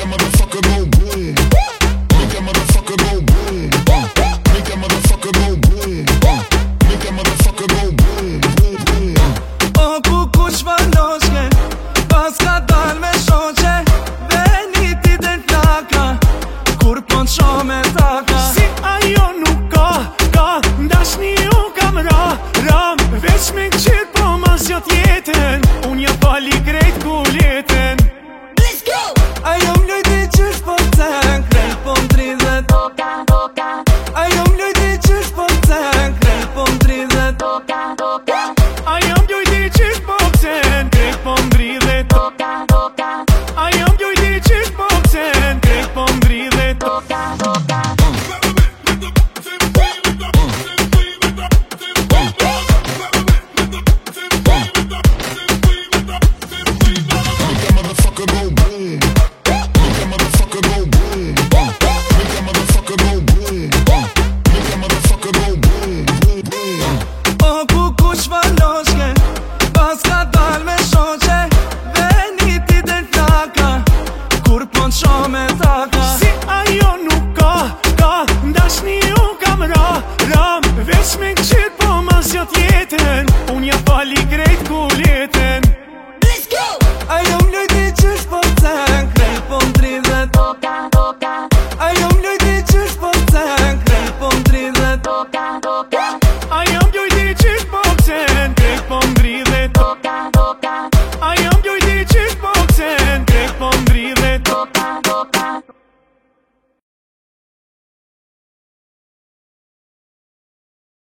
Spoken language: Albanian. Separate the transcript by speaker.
Speaker 1: that motherfucker go boom. Make that motherfucker go boom. Make that motherfucker go boom. Make that motherfucker go boom, boom, boom.
Speaker 2: O ku kush valoshke, pas ka dal me shoqe, veni ti del plaka, kur po t'sho me taka.
Speaker 3: Si ajo nuk ka ndashni u kam ram, veç me këqit po ma zjot jetën, unë ja pali krejt kulletën.
Speaker 4: Let's go!
Speaker 2: Ajo m'lujti qysh po t'cen, krejt po m'dridhet. Ajo m'lujti qysh po t'cen, krejt po m'dridhet.
Speaker 3: Ajo m'lujti qysh po t'cen, krejt po m'dridhet. Ajo m'lujti qysh po t'cen, krejt po m'dridhet. Si ajo nuk ka ndashni u kam ram, veç me